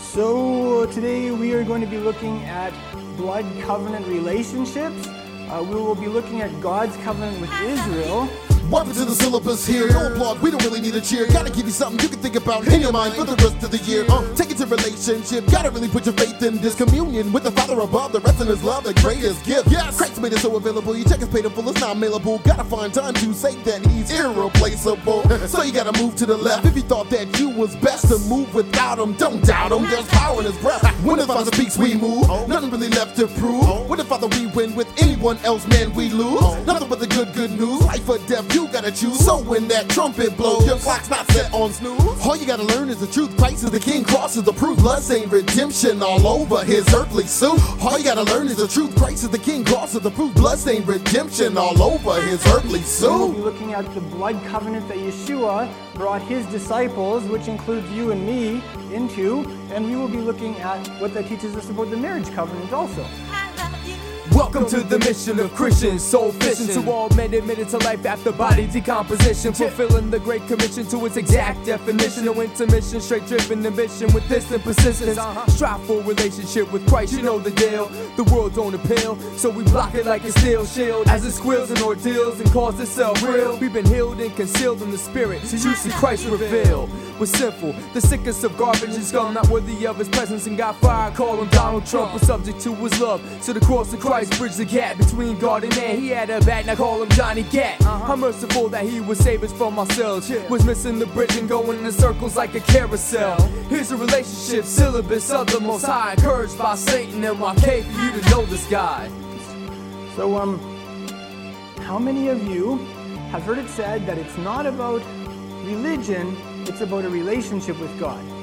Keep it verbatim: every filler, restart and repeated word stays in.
So today we are going to be looking at blood covenant relationships. Uh, we will be looking at God's covenant with Israel. Welcome to the syllabus here. No blog, we don't really need a cheer. Gotta give you something you can think about in your mind for the rest of the year. Uh, take it to relationship. Gotta really put your faith in this communion with the Father above. The rest in His love, the greatest gift. Yes, Christ made it so available. You check His paid in full, it's not mailable. Gotta find time to say that He's irreplaceable. So you gotta move to the left. If you thought that you was best to move without Him, don't doubt Him. There's power in His breath. When the Father speaks, we move. Nothing really left to prove. When the Father we win, with anyone else, man, we lose. Nothing but the good, good news. Life or death, you gotta choose. So when that trumpet blows, your clock's not set on snooze. All you gotta learn is the truth. Christ is the King, cross is the proof. Bloodstained redemption all over His earthly suit. All you gotta learn is the truth. Christ is the King, cross is the proof. Bloodstained redemption all over His earthly suit. We'll be looking at the blood covenant that Yeshua brought His disciples, which includes you and me, into, and we will be looking at what that teaches us about the marriage covenant also. Welcome to the mission of Christians, soul fishing to all men admitted to life after body decomposition, fulfilling the great commission to its exact definition. No intermission, straight driven ambition with distant persistence. Strive for a relationship with Christ, you know the deal. The world don't appeal, so we block it like a steel shield as it squeals and ordeals and calls itself real. We've been healed and concealed in the spirit, so you see Christ revealed. We're sinful, the sickest of garbage and scum, not worthy of His presence and got fired. Call Him Donald Trump, but subject to His love. So the cross of Christ bridge the gap between God and man. He had a back, now call Him Johnny Gat. Uh-huh. I'm merciful that He would save us from ourselves. Yeah. Was missing the bridge and going in circles like a carousel. Here's a relationship syllabus of the Most High, encouraged by Satan and Y K for you to know this guy. So, um, how many of you have heard it said that it's not about religion, it's about a relationship with God?